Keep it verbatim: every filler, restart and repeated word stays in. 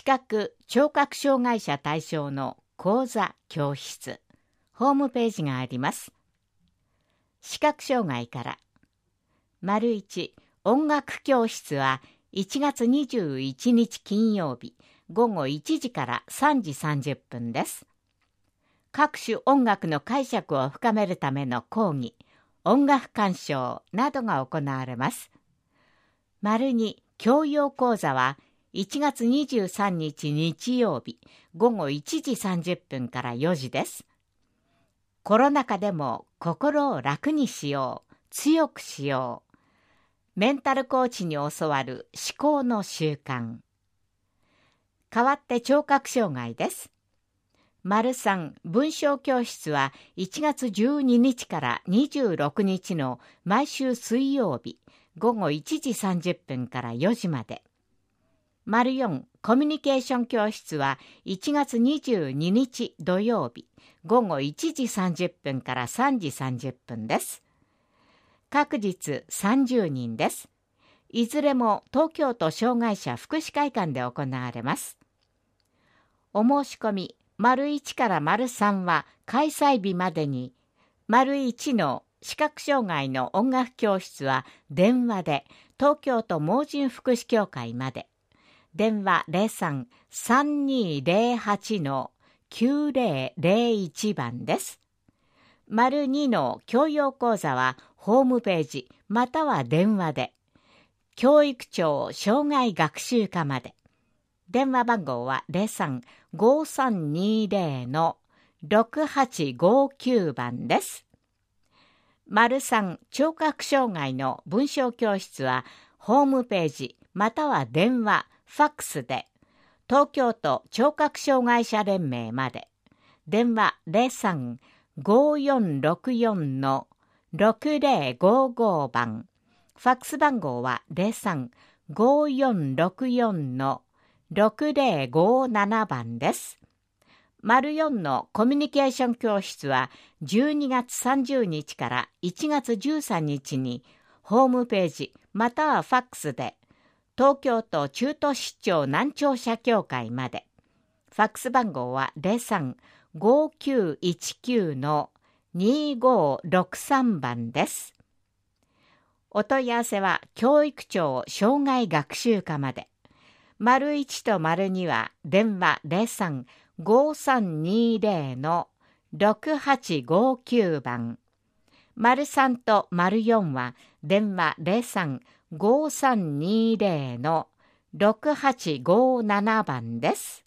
覚・聴覚障害者対象の講座・教室、ホームページがあります。視覚障害から。丸いち、音楽教室はいちがつにじゅういちにち金曜日、午後いちじからさんじさんじゅっぷんです。各種音楽の解釈を深めるための講義、音楽鑑賞などが行われます。丸に、教養講座はいちがつにじゅうさんにち日曜日、午後いちじさんじゅっぷんからよじです。コロナ禍でも心を楽にしよう、強くしよう。メンタルコーチに教わる思考の習慣。代わって聴覚障害です。丸さん、文章教室はいちがつじゅうににちからにじゅうろくにちの毎週水曜日、午後いちじさんじゅっぷんからよじまで。丸よん、コミュニケーション教室はいちがつにじゅうににち土曜日、午後いちじさんじゅっぷんからさんじさんじゅっぷんです。各日さんじゅうにんです。いずれも東京都障害者福祉会館で行われます。お申し込み、丸いちから丸さんは開催日までに、丸いちの視覚障害の音楽教室は電話で東京都盲人福祉協会まで。電話 ゼロさん さんにーゼロはち のきゅうぜろぜろいち 番です。丸にの教養講座はホームページまたは電話で。教育庁障害学習課まで。電話番号は ゼロさん ごさんにーゼロ のろくはちごきゅう 番です。丸さん聴覚障害の文章教室はホームページまたは電話、ファックスで東京都聴覚障害者連盟まで。電話 ゼロさん ごよんろくよん のろくぜろごご 番。ファックス番号は ゼロさん ごよんろくよん のろくぜろごなな 番です。丸よんのコミュニケーション教室はじゅうにがつさんじゅうにちからいちがつじゅうさんにちにホームページまたはファックスで東京都中途失調難聴者協会まで。ファックス番号は ゼロさん ごきゅういちきゅう のにごろくさん 番です。お問い合わせは教育庁障害学習課まで。丸いちと丸には電話 ゼロさん ごさんにーゼロ のろくはちごきゅう 番。丸さんと丸よんは電話 ゼロさん ごさんにーゼロ のろくはちごなな 番です。